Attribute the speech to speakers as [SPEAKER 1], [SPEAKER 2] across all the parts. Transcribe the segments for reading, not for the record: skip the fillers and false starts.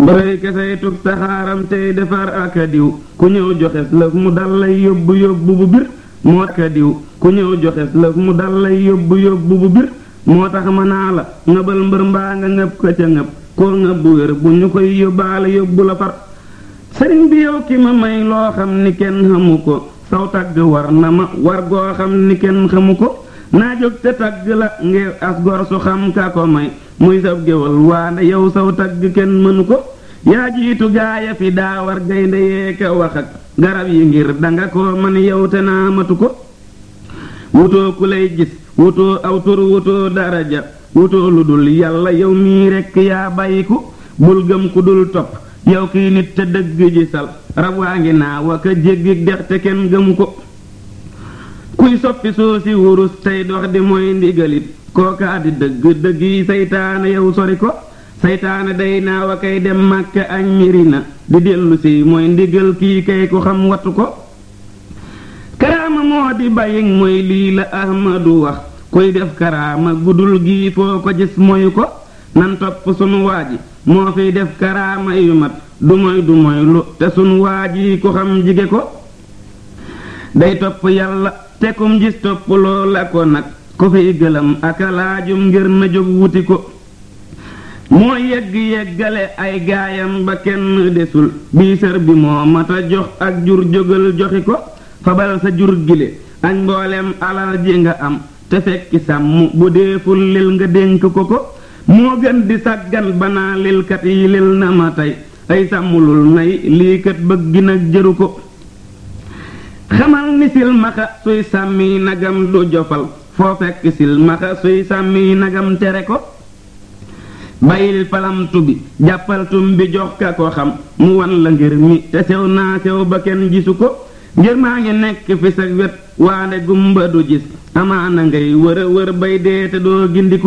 [SPEAKER 1] mbërëy kesey tug saxaaram tey defar aka diw ku ñëw joxes lëf mu dal lay yóbbu yóbbu bu bir moo aka diw ku ñëw joxes lëf mu dal lay yóbbu yóbbu bu bir moo tax ma naa la ngëbal mbër mbaa nga ngëb ko ca ngëb koo ngëb bu wér bu ñu koy yóbbaale yóbbu la far sëriñ bi yow ki ma may loo xam ni kenn xamu ko saw tagg war na ma war goo xam ni kenn xamu ko naa jóg te tagg la ngir as gor su xam ka ko may muy sab géwal waande yow saw tagg kenn mënu ko yaa jiitu gaaya fi daa war gaynde yee ka wax ak garab yi ngir danga ko man yow te naa matu ko wutoo ku lay gis wutoo aw tur wutoo daraja wutoo lu dul yàlla yow mii rekk yaa bàyyiku bul gëm ku dul topp yow kii nit te dëgg ji sal rab waa ngi naaw ak a jéggi dex te kenn gëmu ko kuy soppi soo si wurus tey dox di mooy ndigalit kookaa di dëgg dëgg yi saytaane yow sori ko saytaane day naaw a kay dem màkk añ mirina di dellu si mooy ndigal kii kay ku xam wattu ko karaama moo di bàyyig mooy lii la ahmadu wax kuy def karaama gudul gii foo ko gis moyu ko nan topp sunu waaji moo fiy def karaama yu mat du moy lu te sunu waaji ku xam jige ko day topp yàlla te kum gis topp loola ko nag ku fiy gëlam aka laajum ngir na jóg wuti ko moo yeggale ay gaayam ba kenn desul bii sër bi moo mata jox ak jur jógal joxi ko fabal sa jur gile ak mboolem alal ji nga am te fekki sàmm bu deeful lil nga dénk ko ko moo gën di sàggan banaa lilkat yi lil na ma tey ay sàmmulul nay lii kat bëgg nag jëru ko xamal ni silmaxa suy sàmmi nagam du jofal foo fekk silmaxa suy sàmmi nagam tere ko bayil palamtu bi jàppaltum bi jox ka ko xam mu wan la ngir mi te sew naa sew ba kenn gisu ko ngir maa ngi nekk fi sa wet waande gumba du gis amaana ngay wër bay dee te doo gindiku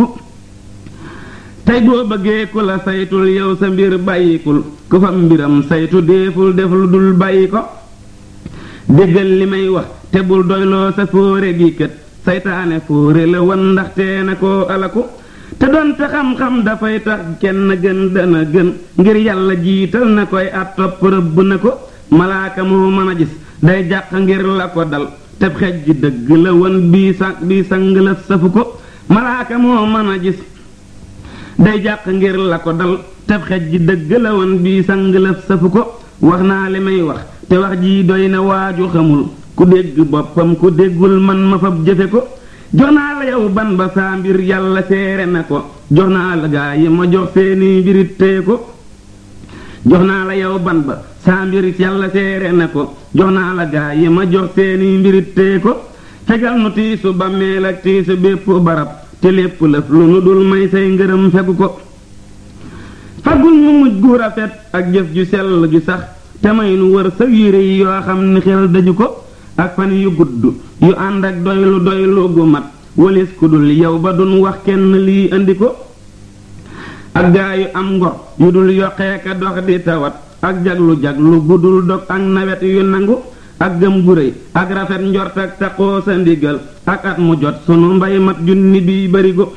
[SPEAKER 1] tey boo bëggee ku la saytul yow sa mbir bàyyikul ku fa mbiram saytu deeful def lu dul bàyyi ko déggal li may wax te bul doyloo sa fóore gi kët saytaane fóore la wan ndaxte na koo alaku te doonte xam-xam dafay tax kenn gën dana gën ngir yàlla jiital na koy at topp rëbb na ko malaaka moo mën a gis day jàq ngir la ko dal teb xej ji dëgg la wan bii sang la safu ko malaaka moo mën a gis day jàq ngir la ko dal teb xej ji dëgg la wan bii sang la safu ko wax naa li may wax te wax ji doy na waaju xamul ku dégg boppam ku déggul man ma fab jëfe ko jox naa la yow ban ba saa mbir yàlla seere na ko jox naa la gaa yi ma jox seeni mbirit tee ko jox naa la yow ban ba saa mbir yàlla seere na ko jox naa la gaa yi ma jox seeni mbirit tee ko fegal nu tiisu bàmmeel ak tiisu bépp barab te lépp lëf lu nu dul may say ngërëm fegu ko fagul mu mujj gu rafet ak jëf ju sell ju sax te may nu wër sa yére yi yoo xam ni xel daju ko ak fan yu gudd yu ànd ak doylu gu mat walis ku dul yow ba dun wax kenn lii andi ko ak gaa yu am ngor yu dul yokkee ka dox di tawat ak jaglu gu dul dog ak nawet yu nangu ak gëm gu réy ak rafet njort ak taqoo sa ndigal ak at mu jot sunu mbay mat junni bi barigo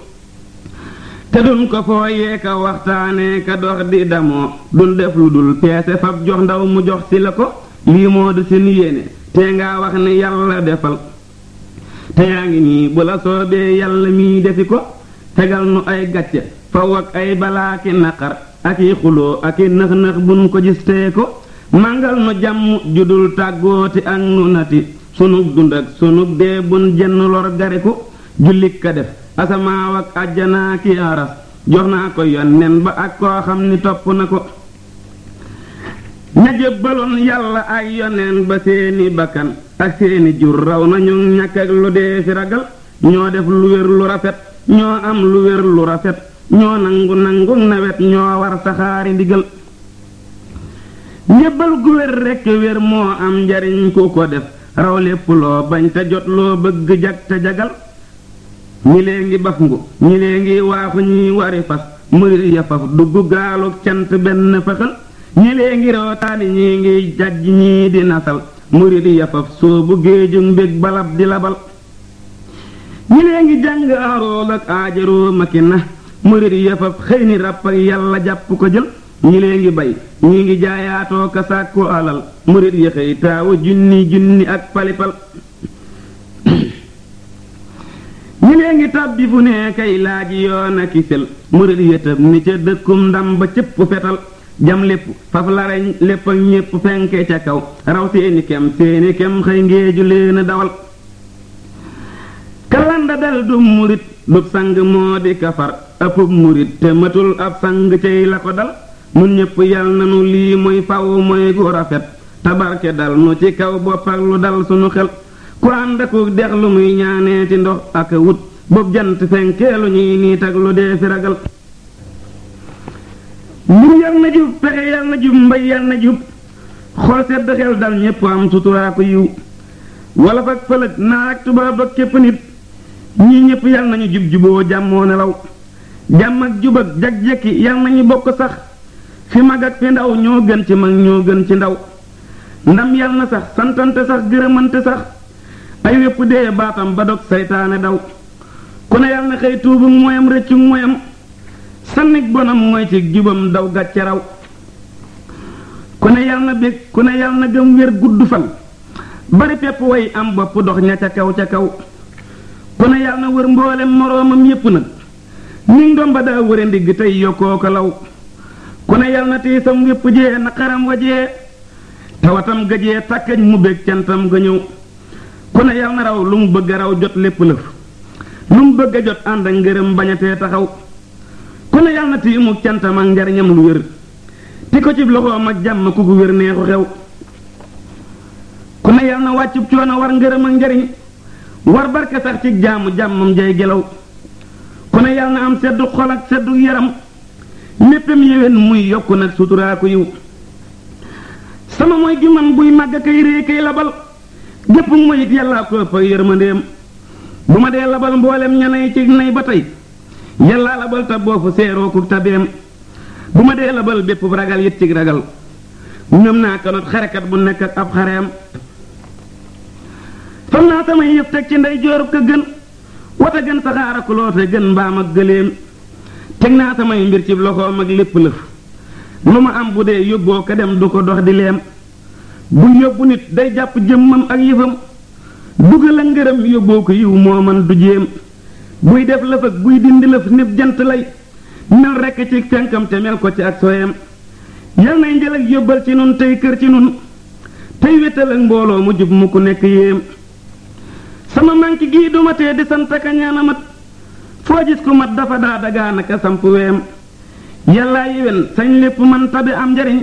[SPEAKER 1] te dun ko fooyee ka waxtaanee ka dox di damoo dun def lu dul peese fab jox ndaw mu jox si la ko lii moo di seen yéene te nga wax ni yàlla defal te yaa ngi nii bu la soobee yàlla mii defi ko tegal nu ay gàcce faw ak ay balaaki naqar ak i xuloo ak i nëx-nëx buñ ko gis tee ko màngal nu jàmm judul tàggooti ak nu nati sunug dund ak sunug dee bun jenn lor gariku jullit ka def asamaaw ak àjjanaa ki aras jox naa ko yonnen ba ak koo xam ni topp na ko ña jébbaloon yàlla ay yoneen ba seeni bakkan ak seeni jur raw nañu ñàkk ak lu dee fi ragal ñoo def lu wér lu rafet ñoo am lu wér lu rafet ñoo nangu nawet ñoo war saxaari ndigal njébbal gu wér rekk wér moo am njariñ ku ko def raw lépp loo bañ te jot loo bëgg jag te jagal ñi lee ngi baf ngu ñi lee ngi waaxu ñi wari fas murit ya faf dugg gaalug cant benn fëxal ñi lee ngi rootaani ñi ngi jajj ñii di nasal murit ya faf soobu géeju mbég balab di labal ñi lee ngi jàng arool ak aajaroo maki na murit ya faf xëy ni ràpp ak yàlla jàpp ko jël ñi lee ngi bay ñi ngi jaayaatoo ka sàkku alal murit yi xëy taawu junni junni ak palipal ñi lee ngi tàbbi fu ne kay laaji yoon a kisel murit yi tëb ni ca dëkkum ndam ba cëpp fetal jam lépp faf lareñ lépp ak ñépp fenke ca kaw raw seeni kem xëy ngeeju leen dawal kalanda dal du murit dub sang moo di kafar ëppub murit te matul ab sang cey la ko dal nun ñépp yal nanu lii mooy faw mooy gu rafet tabarke dal nu ci kaw bopp ak lu dal sunu xel ku ànd aku dex lu muy ñaaneeti ndox ak wut bopp jant fenkee lu ñuy niit ak lu dee fi ragal mbir yal na jub pexe yal na jub mbay yal na jub xol sedd xel dal ñépp am suturaa ko yiw wala fak fëlëg naa ak tubaab ak képp nit ñii ñépp yal nañu jub juboo jàmmoo nelaw jàmm ak jub ak jag-jekki yal nañu bokk sax fi mag ak fi ndaw ñoo gën ci mag ñoo gën ci ndaw ndam yal na sax santante sax gërëmante sax ay wépp dee baatam ba dog saytaane daw ku ne yal na xëy tuubu moyam rëccu moyam sannig bonam mooy ci jubam daw gàcce raw ku ne yal na bég ku ne yal na gëm wér gudd fan bari pepp way am bopp dox ña ca kaw ku ne yal na wër mboolem moroomam yépp nag ni ngom ba daa wëre ndigg tey yokkoo ko law ku ne yal na tiisam wépp jee naqaram wajee tawatam gëjee takkañ mu bég cantam ga ñëw ku ne yal na raw lu mu bëgg a raw jot lépp lëf lu mu bëgg a jot ànd ak ngërëm bañatee taxaw ku ne yal na tiimu cantam ak njariñam lu wér ti ko ci loxoom ak jàmm ku gu wér neexu xew ku ne yal na wàccub coono war ngërëm ak njariñ war barke sax ci jaamu jàmmam jay gelaw ku ne yal na am seddu xol ak seddu yaram léppam yéwén muy yokku nag suturaa ko yiw sama mooy gi man buy màgg kay rée kay labal gépp mooy it yàllaa ko ëpp yërmandeem bu ma dee labal mboolem ñanay ci nay ba tey yàllaa labal ta boofu seeroo ku tabeem bu ma dee labal bépp ragal yit ci ragal ñoom naa kanot xarekat bu nekk ak ab xareem fam naa samay yëf teg ci ndey joorub ka gën wata gën saxaar ak loote gën mbaam ak gëléem teg naa samay mbir ci loxoom ak lépp lëf lu ma am bu dee yóbboo ko dem du ko dox di leem bu yóbbu nit day jàpp jëmmam ak yëfam dugal a ngërëm yóbboo ko yiw moo man du jéem buy def lëf ak buy dindi lëf nib jant lay mel rekk ci fenkam te mel ko ci ak soyam yal nay njël ak yóbbal ci nun tey kër ci nun tey wétal ak mbooloo mu jub mu ku nekk yéem sama manki gii duma tee di sant ka ñaana mat foo gis ku mat dafa daa dagaanaka samp weem yàllaa yéwén sañ lépp man tabi am njariñ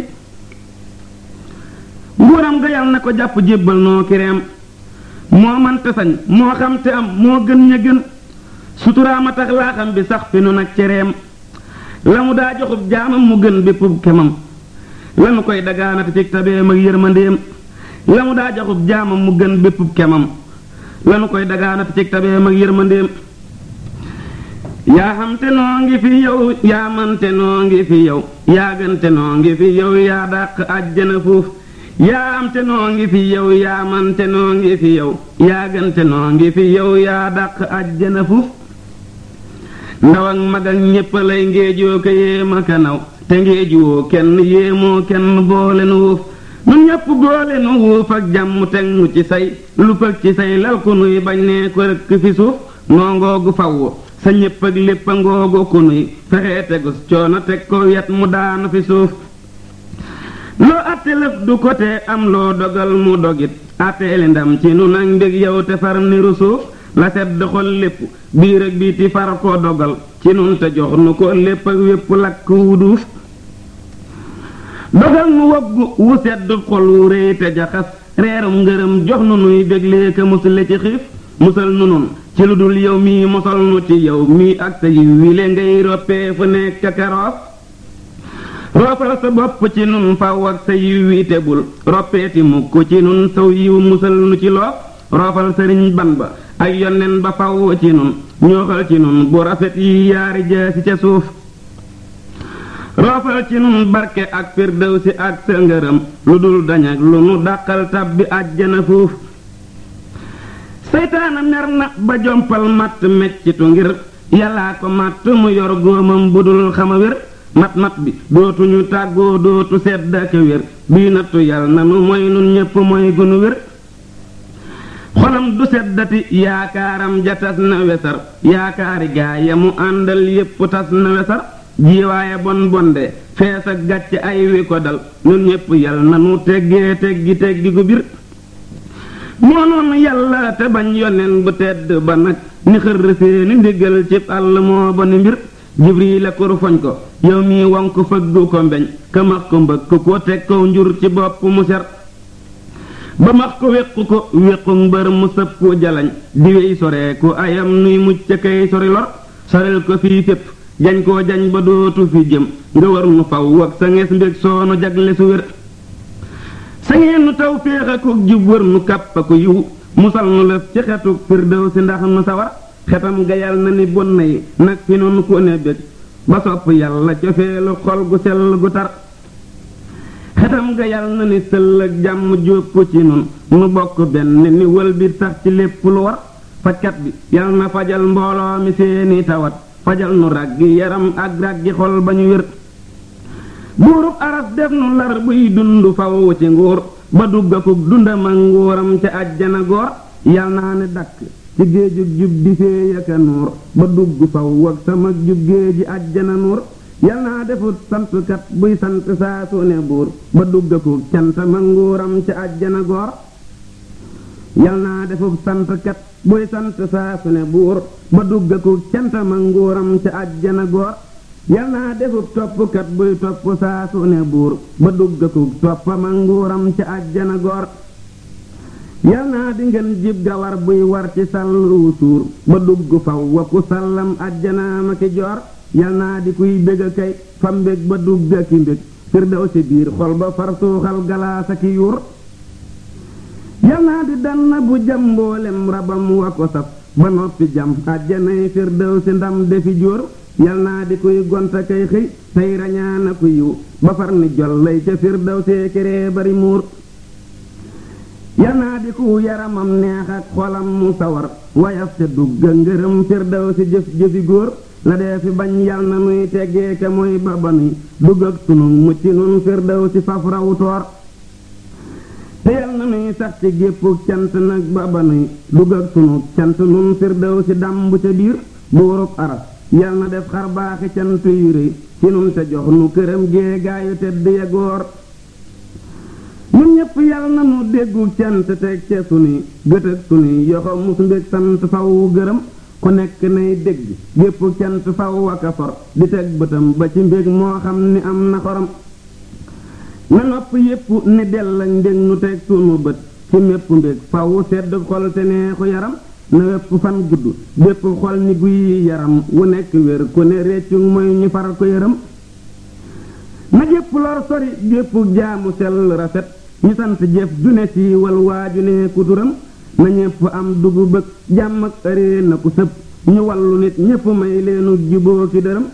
[SPEAKER 1] nguuram ga yal na ko jàpp jébbal noo kireem moo man te sañ moo xam te am moo gën ña gën suturaama tax laaxam bi sax fi nu nag cereem la mu daa joxub jaamam mu gën béppub kemam lanu koy dagaanati ci tabeem ak yërmandeem la mu daa joxub jaamam mu gën béppub kemam lanu koy dagaanati ci tabeem ak yërmandeem yaa xam te noo ngi fi yow yaa man te noo ngi fi yow yaa gën te noo ngi fi yow yaa dàq àjjana fuuf yaa am te noo ngi fi yow yaa man te noo ngi fi yow yaa gën te noo ngi fi yow yaa dàq àjjana fuuf ndaw ak mag ak ñépp lay ngéejoo ko yéema ka naw te ngéejuwoo kenn yéemoo kenn boole nu wuuf nun ñépp boole nu wuuf ak jàmm teg nu ci say lu pëg ci say lal ku nuy bañ nee ko rëkk fi suuf noo ngoogu faww sa ñépp ak lépp a ngoogu ku nuy fexee tegus coono teg ko wet mu daanu fi suuf loo atte lëf du ko te am loo dogal mu dogit atteeli ndam ci nun ak mbég yow te far niru suuf la sedd xol lépp biir ak biiti far ko dogal ci nun te jox nu ko lépp ak wépp lakk wu duuf dogal nu woggu wu sedd xol wu réy te jaxas reerum ngërëm jox nu nuy béglee ka musale ci xiif musal nu nun ci lu dul yow mii mosal nu ci yow mii ak sa yiw wi le ngay roppee fu nekk karoos roofal sa bopp ci nun faw ak sa yiw wi te bul roppeeti mukk ci nun saw yiw musal nu ci loof roofal sëriñ ban ba ak yonnen ba faw ci nun ñooxal ci nun bu rafet yi yaari jaasi ca suuf roofal ci nun barke ak firdawsi ak sa ngërëm lu dul dañ ak lu nu dàqal tabbi àjjana fuuf seytaana mer na ba jompal matt meccitu ngir yàllaa ko matt mu yor góomam bu dul xama wér mat bi dootuñu tàggoo dootu sedd ak wér bii nattu yal na nu mooy nun ñépp mooy gunu wér xolam du seddati yaakaaram ja tas na wesar yaakaari gaa ya mu àndal yépp tas na wesar jiiwaaye bon bonde fees ak gàcce ay wi ko dal nun ñépp yal na nu teggee teggi gu bir moo noonu yàlla te bañ yonen bu tedd ba nag ni xër seeni ndigal cib àll moo ba ni mbir jibril la kur foñ ko yow mii wonk fëggu ko mbeñ ka max ko mbëkk ko teg ko njur ci bopp mu ser ba max ko wéqu ko wéqu mbër mu sëpp jalañ di wey sore ku ayam nuy mucc kay sori lor soril ko fii fépp jañ koo jañ ba dootu fi jëm nga war nu faw ak sa ngees mbég soonu jagle su wér sa ngeen nu taw féex akuk jub wër nu kàpp ko yiw musal nu lëf ci xetuk firdew si ndax nu sawar xetam ga yal na ni bon yi nag fi noonu ko ne bég ba sopp yàlla cofeelu xol gu sell gu tar xetam ga yal na ni sëll ak jàmm jópp ci nun nu bokk benn ni wël bi sax ci lépp lu war fajkat bi yal na fajal mbooloo mi seeni tawat fajal nu raggi yaram ak raggi xol ba ñu wér buurub aras def nu lar buy dund faw ci nguur ba duggakuk dundam ak nguuram ca àjjana goor yal naa ne dakk ci géejug jub di féeyaka nuur ba dugg faw ak sama jub géeji àjjana nuur yal naa defut santkat buy sant saa su ne buur ba duggakuk cantam ak nguuram ca àjjana goor yal naa defut santkat buy sant saa su ne buur ba duggakuk cantam ak nguuram ca àjjana goor yal naa defub toppkat buy topp saa su ne buur ba duggakuk toppam ak nguuram ca àjjana goor yal naa di ngeen jib gawar buy war ci sàllu suur ba dugg faw wa ku sàllam àjjanaama ki joor yal naa di kuy bég a kay fa mbég ba dugg a ki mbég firdaw si biir xol ba far suuxal galaasa ki yuur yal naa di danna bu jam mboolem rabam wa ko saf ba noppi jam àjjanay firdaw si ndam defi jóor yal naa di kuy gonta kay xëy tey rañaana ku yiw ba far ni jol lay ca firdaw see këree bari muur yal naa di ku yaramam neex ak xolam mu sawar wayaf te dugga ngërëm firdaw si jëfi góor la dee fi bañ yal na nuy teggee ka mooy ba nuy dugg ak sunu mucc nun firdaw si faf raw toor te yal na nuy sax ci géppuk cant nag ba nuy dugg ak sunu cant nun firdaw si dàmb ca biir buurub aras yal na def xar baaxi cant yu rëy ci nun te jox nu këram gee gaayu tedd ya góor ñun ñépp yal na nu déggu cant teg ca sunuy gët ak sunuy yoxo mus mbég sant faw gërëm ku nekk nay dégg gépp cant faw aka for di teg bëtam ba ci mbég moo xam ni am na xorom na nopp yépp ni dell ak ndég nu teg sunu bët ci mépp mbég faw sedd xol te neexu yaram na wépp fan gudd bépp xol ni guy yaram wu nekk wér ku ne réccu mooy ñu far ko yërëm na gépp lor sori gépp jaamu sell rafet ñu sant jëf ju ne siiwal waaju ne kuturam na ñépp am dugub ak jàmm ak ëree na ku sëb ñu wallu nit ñépp may leenu juboo ki dërëm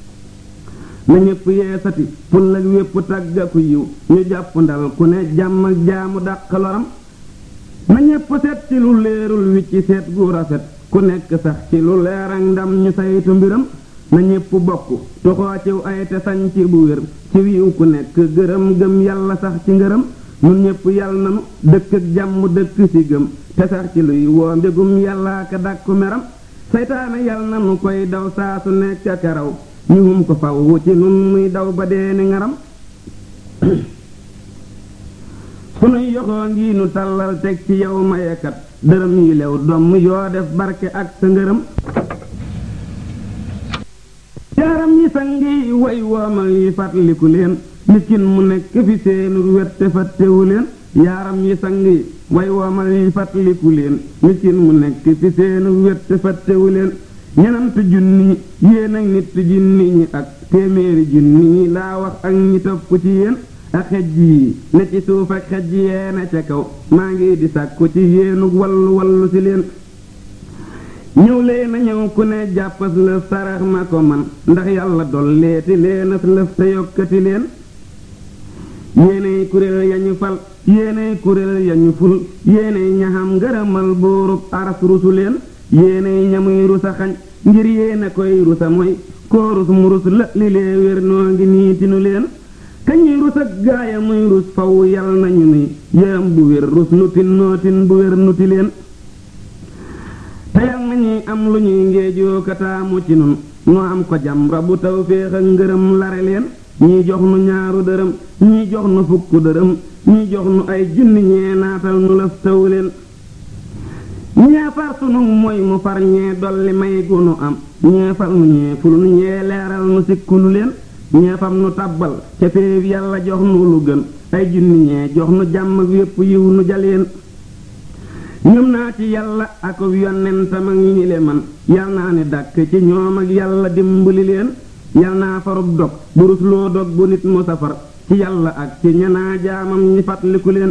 [SPEAKER 1] na ñépp yeesati ful ak wépp tàggaku yiw ñu jàpp ndal ku ne jàmm ak jaamu dàq loram na ñépp seet ci lu leerul wi ci seet gu rafet ku nekk sax ci lu leer ak ndam ñu saytu mbiram na ñépp bokk toxoo ciw ay te sañ ci bu wér ci wiiw ku nekk gërëm gëm yàlla sax ci ngërëm nun ñépp yal nanu dëkk ak jàmm dëkk ci gëm te sax ci luy woo mbégum yàllaa ka dàkku meram seytaane yal nanu koy daw saa su nekk ak raw ñu hum ko faw ci nun muy daw ba dee ni ngaram fu nuy yoxoo ngi nu tàllal teg ci yow mayekat dërëm yi lew domm yoo def barke ak sa ngërëm yaaram yi sangi way woomal yi fàttaliku leen miskin mu nekk fi seenu wet te fàttewu leen yaaram yi sangi way woomal yi fàttaliku leen miskin mu nekk fi seenu wet te fàttewu leen ñenant junni yéen ak nit junni ñi ak téeméeri junni ñi laa wax ak ñi topp ci yéen ak xej yi ne ci suuf ak xej yee na ca kaw maa ngi di sàkku ci yéenug wallu ci leen ñëw leen a ñëw ku ne jàppas lëf sarax ma ko man ndax yàlla dolleeti leenas lëf te yokkati leen yéenay kuréel yañu fal yéenay kuréel yañu ful yéenay ñaxam ngërëmal buurub aras rusu leen yéenay ñamuy rusa xañ ngir yéena koy rusa mooy koo rus mu rus la li lee wér noo ngi nii tinu leen kañuy rus ak gaaya muy rus faw yal nañu nuy yërëm bu wér rus nu tin noo tin bu wér nu ti leen te yal nañuy am lu ñuy ngeejoo kataamu ci nun noo am ko jam rabu taw féex ak ngërëm lare leen ñii jox nu ñaaru dërëm ñii jox nu fukk dërëm ñii jox nu ay junni ñee naatal nu laf taw leen ñee far sunu mooy mu far ñee dolli may gu nu am ñee far nu ñee ful nu ñee leeral nu sikku nu leen ñee fam nu tabbal ca féef yàlla jox nu lu gën ay junni ñee jox nu jàmm ak yépp yiw nu jaleen ñum naa ci yàlla ak yonentam ak ñi le man yal naa ni dàkk ci ñoom ak yàlla dimbali leen yal naa farub dog burus loo dog bu nit mu safar ci yàlla ak ci ñanaa jaamam ñi fàttaliku leen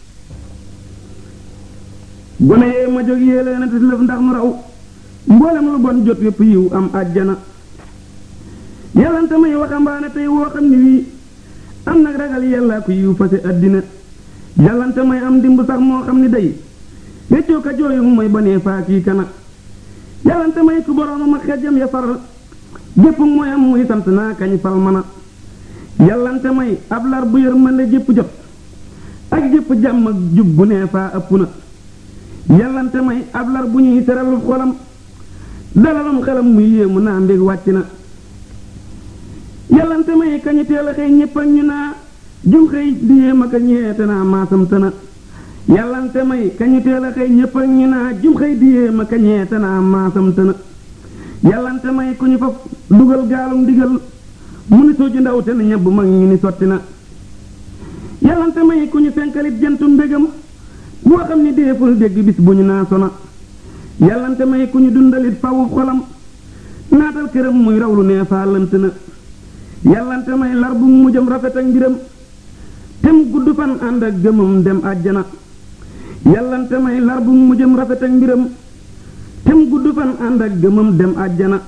[SPEAKER 1] gone yee ma jóg yée leen a tis lëf ndax mu raw mboolem lu bon jot yépp yiw am àjjana yàllante may waxambaane tey woo xam ni wii am nag ragal yàlla ku yiw fase àddina yàllante may am dimb sax moo xam ni day weccoo ka jooyu mooy banee faa kii kana yàllante may ku boroomam ak xejjam ya far gépp mooy am muy sant naa kañ fal mana yàllante may ab lar bu yërmande jépp jot ak jépp jàmm ak jub bu nee faa ëpp na yàllante may ab lar bu ñuy seralub xolam dalalum xelam muy yéemu naa mbég wàcc na yàllante may kañu teel a xëy ñépp ak ñu naa jum xëy di yéem ak a ñeete naa maasam tëna yàllante may kañu teel a xëy ñépp ak ñu naa jum xëy di yéem ak a ñeete naa maasam tëna yàllante may ku ñu fa dugal gaalum digal mu ni sooju ndaw te na ñebb mag ñu ni sotti na yàllante may ku ñu fenkalit jentu mbégam boo xam ni déeful dégg bis bu ñu naa sona yàllante may ku ñu dundalit fawu xolam naatal këram muy rawlu nee faa lënt na yàllante may lar bu mujjam rafet ak mbiram tem gudd fan ànd ak gëmam dem àjjana yàllante may lar bu mujjam rafet ak mbiram tem gudd fan ànd ak gëmam dem àjjana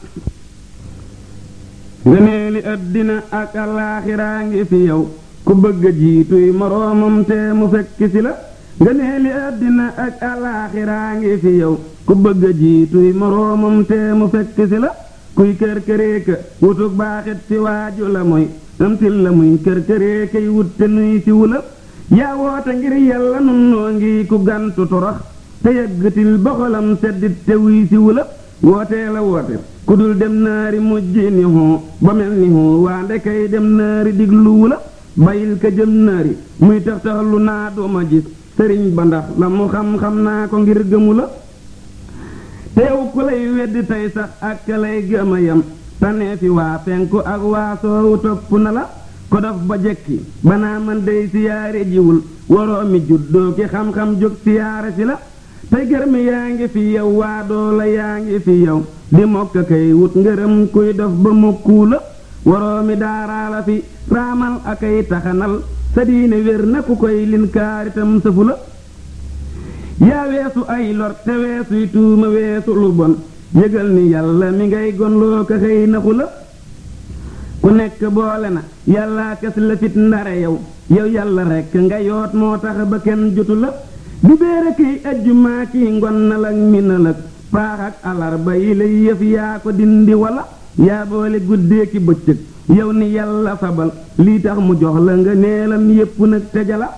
[SPEAKER 1] ngëneeli àddina ak alaaxiraa ngi fi yow ku bëgg a jiituy moroomam te mu fekk si la ngëneeli àddina ak alaaxiraa ngi fi yow ku bëgg a jiituy moroomam te mu fekk si la kuy kër këreeka wutuk baaxit ci waaju la mooy amtil la muy kër këreekay wut te nuy si wula yaa woote ngir yàlla nun noo ngi ku gantu torox te yëggatil boxolam seddit te wuy si wula wootee la woote ku dul dem naari mujj ni hoo ba mel ni hoo waa ndekay dem naari diglu wula bayil ka jëm naari muy tax tax lu naa duma gis sëriñ ba ndax la mu xam-xam naa ko ngir gëmu la teew ku lay weddi tey sax ak ka lay gëma yam tanee fi waa penku ak waa soowu topp na la ko daf ba jekki banaa man day siyaare jiwul waroo mi juddoo ki xam-xam jóg siyaare si la tey gërmi yaa ngi fi yow waa doola yaa ngi fi yow di mokk kay wut ngërëm kuy def ba mokkuu la waroo mi daaraa la fi raamal akay taxanal sa diine wér na ku koy linkaaritam sëfu la yaa weesu ay lor te weesuy tuuma weesu lu bon yëgal ni yàlla mi ngay gonloo ko xëy naxu la ku nekk boole na yàllaa kes la fit ndare yow yàlla rekk nga yoot moo tax ba kenn jotu la di béere kiy ajjumaa kiy ngonnal ak minal ak paax ak alarba yi lay yëf yaa ko dindi wala yaa boole guddee ki bëccëg yow ni yàlla fabal lii tax mu jox la nga neelam yépp nag tejala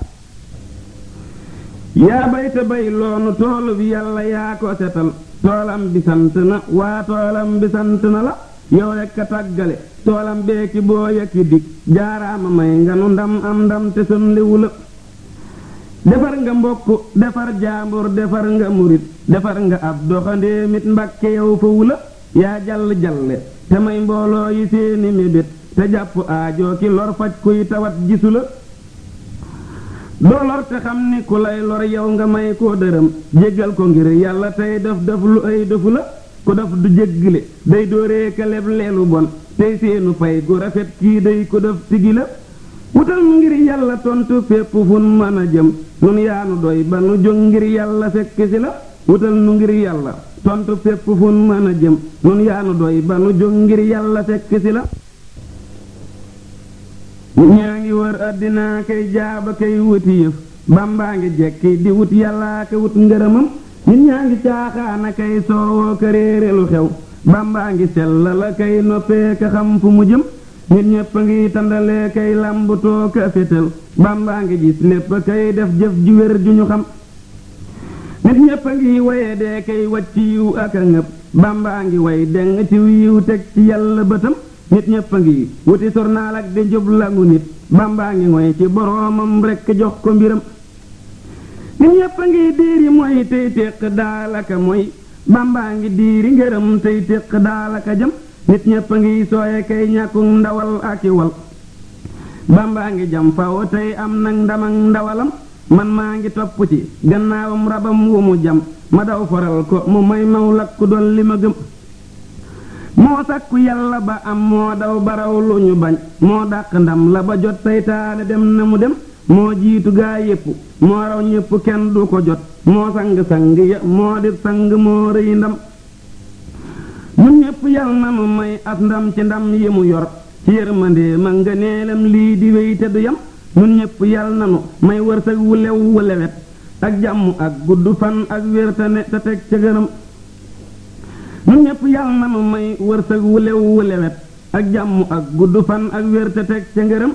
[SPEAKER 1] yaa bay te bay loonu toolu bi yàlla yaa ko setal toolam bi sant na waa toolam bi sant na la yow rekk a tàggale toolam beeki boo yekki dig jaaraama may nga nu ndam am ndam te sonliwu la defar nga mbokk defar jaambur defar nga murit defar nga ab doxandéemit mbakke yow fa wula yaa jàll jalle te may mbooloo yi seeni mébét te jàpp aajoo ki lor faj kuy tawat gisu la doo lor te xam ni ku lay lor yow nga may koo dërëm jéggal ko ngir yàlla tey def lu ay defu la ku def du jéggale day dooree ka leb leelu bon tey seenu fay gu rafet kii day ko def tigi la wutal nu ngir yàlla tontu fépp fun mën a jëm nun yaanu doy ba nu jóg ngir yàlla fekk si la wutal nu ngir yàlla tontu fépp fun mën a jëm nun yaanu doy ba nu jóg ngir yàlla fekk si la ñaa ngi wër àddina kay jaaba kay wuti yëf bambaa ngi jekki di wut yàllaa ka wut ngërëmam nit ñaa ngi caaxaana kay soowoo ka réere lu xew bàmbaa ngi sella la kay noppee ka xam fu mu jëm nit ñépp a ngi tandalee kay làmbutoo ka fétal bàmbaa ngi gis lépp kay def jëf ju wér ju ñu xam nit ñépp a ngi waye dee kay wacc yiw ak a ngëb bàmbaa ngi way deng ci yiw teg ci yàlla bëtam nit ñépp a ngi wuti sornaal ak di njublangu nit bàmbaa ngi ngoy ci boroomam rekk jox ko mbiram nit ñépp a ngi diiri mooy tey téq daalaka mooy bàmbaa ngi diiri ngërëm tey téq daalaka jëm nit ñépp a ngi sooye kay ñàkkuk ndawal ak i wal bàmbaa ngi jam faw tey am nag ndam ak ndawalam man maa ngi topp ci gannaawam rabam wu mu jam ma daw faral ko mu may maw lakku doon li ma gëm moo sàkku yàlla ba am moo daw baraw lu ñu bañ moo dàq ndam la ba jot saytaane dem na mu dem moo jiitu gaa yépp moo raw ñépp kenn du ko jot moo sang-sang ya moo di sang moo rëy ndam ñun ñépp yal na nu may as ndam ci ndam yi mu yor ci yërmandee ma nga neelam lii di wéy te du yam ñun ñépp yal na nu may wërsëg wu lew wu lewet ak jàmm ak gudd fan ak wér te ne te teg ca gënam ñun ñépp yal na nu may wërsëg wu lew wu lewet ak jàmm ak gudd fan ak wér te teg ca ngërëm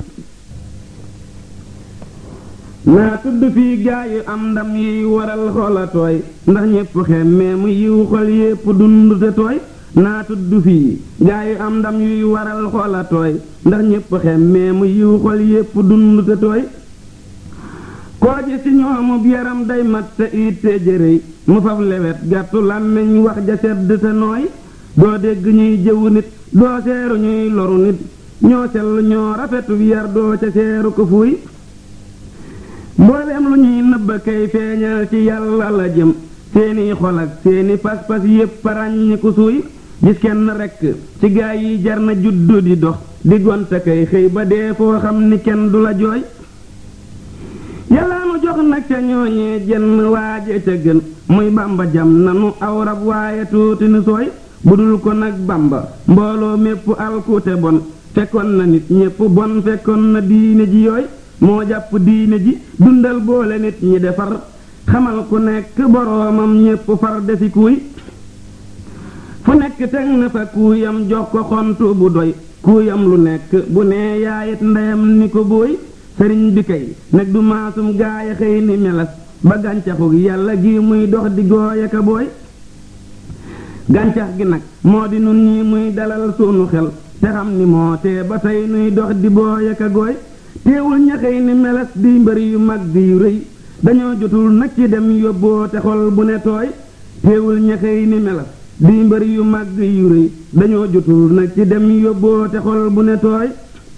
[SPEAKER 1] naa tudd fii gaa yu am ndam yiy waral xoola tooy ndax ñépp xemmee mu yiw xol yépp dund te tooy naa tudd fii gaa yu am ndam yuy waral xoola tooy ndax ñépp xemmee mu yiw xol yépp dund te tooy koo ji ci ñoomub yaram day mat te it te jërëy mu faf lewet gàttu làmmiñ wax ja sedd te nooy doo dégg ñuy jëwu nit doo seeru ñuy loru nit ñoo sell ñoo rafetu yar doo ca seeru ko fuuy mbooleem lu ñuy nëbba kay feeñal ci yàlla la jëm seeni xol ak seeni pas-pas yépp ràññi ku suuy gis kenn rekk ci gaa yi jar na juddu di dox di gonte kay xëy ba dee foo xam ni kenn du la jooy yàlla nu jox nag ca ñooñee jenn waaje ca gën muy bamba jam nanu aw rab waaye tuuti nu sooy budul ko nag bamba mbooloo mépp alkute bon fekkoon na nit ñépp bon fekkoon na diine ji yooy moo jàpp diine ji dundal boole nit ñi defar xamal ku nekk boroomam ñépp far desi kuuy fu nekk teg na fa kuuyam jox ko xontu bu doy kuuyam lu nekk bu nee yaayit ndeyam ni ko booy sëriñ bi kay nag du maasum gaaya xëy ni melas ba gàncaxu yàlla gi muy dox di gooy ka booy gàncax gi nag moo di nun ñi muy dalal sunu xel te xam ni moo tee ba tey nuy dox di booy ka gooy teewul ñaxey ni melas di mbër yu mag di yu rëy dañoo jotul nag ci dem yóbboo te xol bu ne tooy teewul ñaxey ni melas di mbër yu mag yu rëy dañoo jotul nag ci dem yóbboo te xol bu ne tooy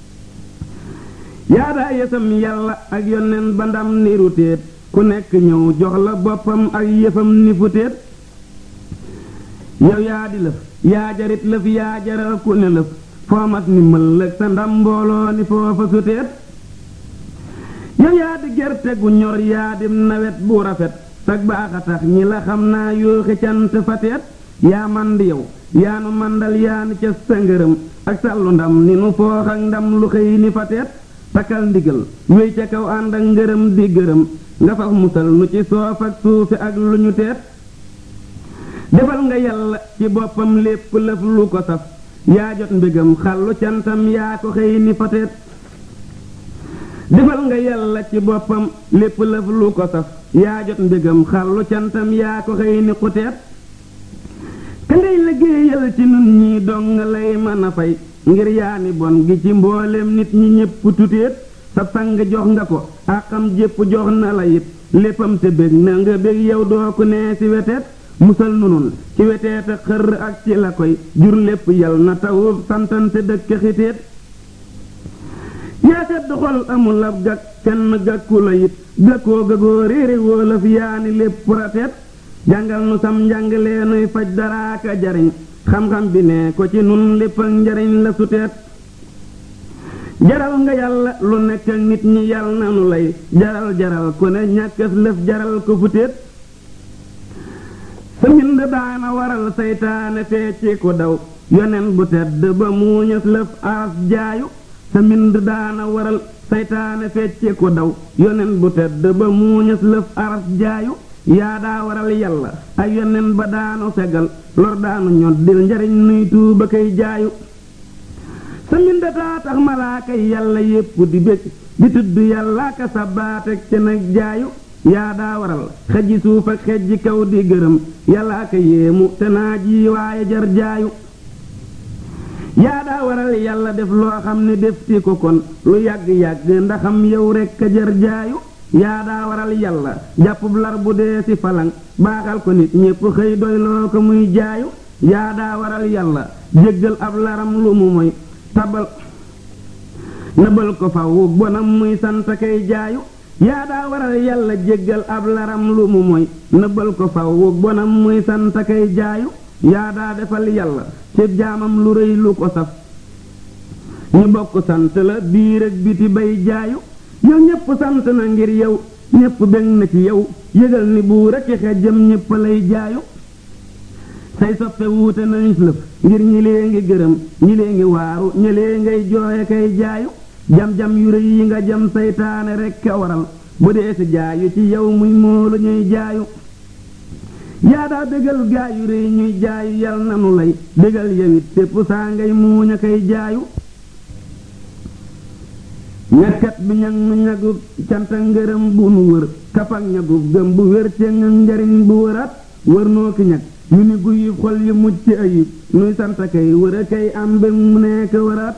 [SPEAKER 1] yaadaa yësam yàlla ak yoneen ba ndam ni rutéet ku nekk ñëw jox la boppam ak yëfam ni futéet yow yaa di lëf yaa jarit lëf yaa jaral ku ne lëf foo mas ni mëllëg sa ndam mbooloo ni foofa sutéet yow yaa di gerte gu ñor yaa di nawet bu rafet sag baax a tax ñi la xam naa yooxi cant fateet yaa man di yow yaa nu mandal yaa ni ca sa ngërëm ak sàllu ndam ni nu foox ak ndam lu xëy ni fateet takkal ndigal wéy ca kaw ànd ak ngërëm di gërëm nga faf musal nu ci soof ak suufi ak lu ñu teet defal nga yàlla ci boppam lépp lëf lu ko saf yaa jot mbégam xallu cantam yaa ko xëy ni fateet defal nga yàlla ci boppam lépp lëf lu ko saf yaa jot mbégam xallu cantam yaa ko xëy ni xuteet ka ngay liggéeyal ci nun ñi dong nga lay mën a fay ngir yaa ni bon gi ci mboolem nit ñi ñépp tuteet sa sang jox nga ko àqam jépp jox na la it léppam te bég na nga bég yow doo ko nee ci weteet musal nunun ci weteet ak xër ak ci la koy jur lépp yal na tawu santante dëkk xiteet yaa sedd xol amul ab gag kenn gàkku la it gàkkoo gagoo réere wóolaf yaa ni lépp rateet jàngal nu sam njàngalee nuy faj daraaka jariñ xam-xam bi ne ko ci nun lépp ak njariñ la suteet jaral nga yàlla lu nekk ak nit ñi yal na nu lay jaral ku ne ñàkkas lëf jaral ko futeet sa mbind daana waral saytaane fecci ko daw yonen bu tedd ba muuñas lëf aras jaayu sa mbind daana waral saytaane fecci ko daw yonen bu tedd ba muuñas lëf aras jaayu yaa daa waral yàlla ay yonen ba daanu fegal lor daanu ñoddil njariñ nuy tuuba kay jaayu sa mbindataa tax malaaka yi yàlla yépp di bég di tudd yàlla ka sabaatek ca nag jaayu yaa daa waral xejji suuf ak xejji kaw di gërëm yàlla ka yéemu te naa ji waaye jar jaayu yaa daa waral yàlla def loo xam ne defti ko kon lu yàgg-yàgg ndaxam yow rekk a jar jaayu yaa daa waral yàlla jàppub lar bu dee ci falang baaxal ko nit ñépp xëy doyloo ko muy jaayu yaa daa waral yàlla jéggal ab laram lu mu moy tabal nëbal ko faw bonam muy sant kay jaayu yaa daa waral yàlla jéggal ab laram lu mu moy nëbal ko faw bonam muy sant kay jaayu yaa daa defal yàlla ci jaamam lu rëy lu ko saf ñu bokk sant la biir ak biti bay jaayu yow ñépp sant na ngir yow ñépp bég na ci yow yëgal ni buur ak xejjam ñépp lay jaayu say soppe wuute nañu lëf ngir ñi lee ngi gërëm ñi lee ngi waaru ñi lee ngay jooye kay jaayu jam-jam yu rëy yi nga jam saytaane rekk a waral bu dee si jaayu ci yow muy moolu ñuy jaayu yaa daa bégal gaa yu rëy ñuy jaayu yal nanu lay bégal yawit sépp saa ngay muuñ a kay jaayu ñakkat bi ñag nu ñagub canta ngërëm bu nu wër kapak ñagub gëm bu wér te nga njariñ bu wëraat wër noo ki ñag yu ni guyi xol yu mucc ayib nuy sant kay wër a kay am mbég mu nekk wëraat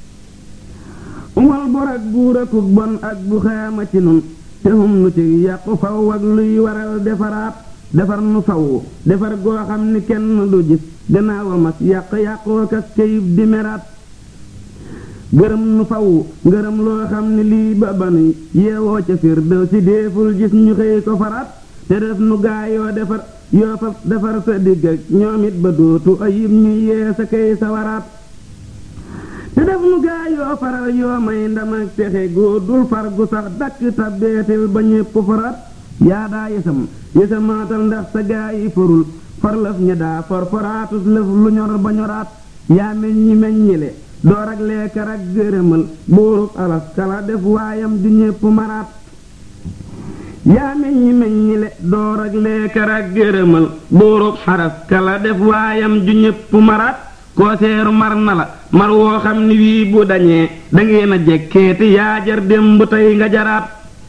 [SPEAKER 1] wal bor ak buur akuk bon ak bu xaama ci nun te hum nu ci yàqu faw ak luy waral defaraat defar nu faw defar goo xam ni kenn du gis gannaawam ak yàq-yàqoo kas kayib di meraat gërëm nu faw ngërëm loo xam ni lii ba banuy yeewoo ca firdew si déeful gis ñu xëy ko faraat te def nu gaayoo defar yoo fa defar sa digg ak ñoom it ba dootu ayib ñu yee sa kay sa waraat te def nu gaayoo faral yoo may ndam ak texe góor dul far gu sax dakk tabbeetil ba ñépp faraat yaa daa yesamaatal ndax sa gaa yi farul farlëf ña daa forforaatus lëf lu ñor ba ñoraat yaa meññile door ak leekar ak gërëmal buurub alas kala def waayam ju ñépp maraat yaa meññile door ak leekar ak gërëmal buurub xaras kala def waayam ju ñépp maraat koo seeru mar na la mar woo xam ni wii bu dañee dangeen a jekkeeti yaa jar démb tey nga jaraat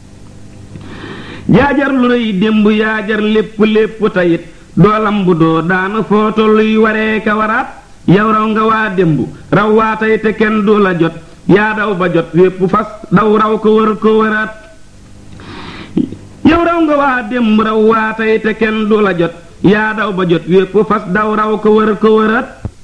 [SPEAKER 1] jaajar lu rëy démb yaajar lépp tayit doolam bu doo daana footo luy waree ka waraat yow raw nga waa démb raw waa tey te kenn du la jot yaa daw ba jot wépp fas daw raw ko wër ko wëraat yow raw nga waa démb raw waa tey te kenn du la jot yaa daw ba jot wépp fas daw raw ko wër ko wëraat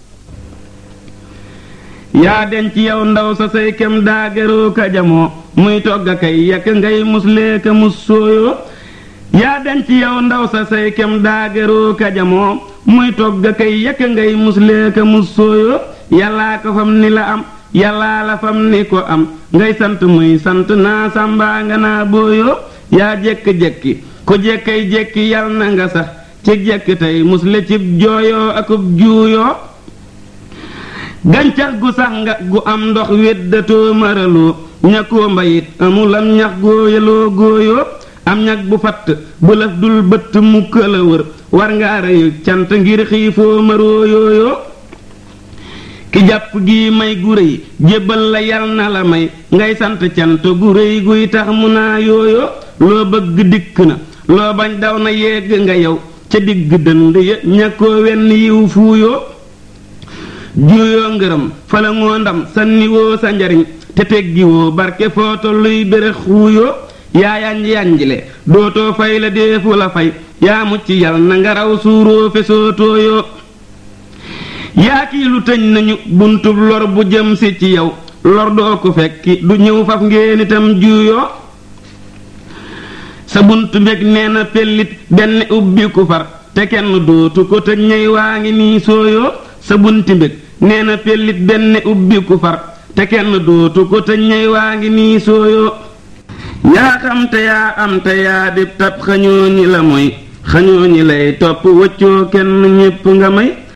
[SPEAKER 1] yaa denc yow ndaw sa say kem daa gëroo ka jamoo muy togg a kay yekk ngay muslee ka mus sooyoo yaa denc yow ndaw sa say kem daa gëroo ka jamoo muy togg a kay yekk ngay muslee ka mus sooyoo yàllaa ko fam ni la am yàllaa la fam ni ko am ngay sant muy sant naa sàmbaa nga naa booyoo yaa jekki-jekki ku jekkay jekki yal na nga sax ci jekki tey musle cib jooyoo akub juuyoo gàncax gu sax nga gu am ndox weddatoo maraloo ñàkkoo mbayit amulam ñax góoyaloo góoyoo am ñag bu fatt bu laf dul bëtt mukk la wër war nga reyu cant ngir xiifoo maroo yooyoo ki jàpp gi may gu réy jébbal la yal na la may ngay sant cant gu réy guy tax mu naa yooyoo loo bëgg dikk na loo bañ daw na yegg nga yow ca digg dënd ya ñàkkoo wenn yiw fuuyoo juuyoo ngërëm fala ngoo ndam sanniwoo sa njariñ te teggiwoo barke foo tolluy bérex xuuyoo yaa yanj-yanjle dootoo fay la deefu la fay yaa mucc yal na nga raw suuroo fesoo tooyoo yaa kii lu tëñ nañu buntub lor bu jëm si ci yow lor doo ko fekki du ñëw faf ngeen itam juuyoo sa buntu mbég nee na pellit benn ubbi ku far te kenn dootu ko tëj ñey waa ngi nii sooyoo sa bunti mbég nee na pellit benn ubbi ku far te kenn dootu ko tëj ñey waa ngi nii sooyoo yaa xam te yaa am te yaa dib tab xañoo ñi la mooy xañoo ñi lay topp wëccoo kenn ñépp nga may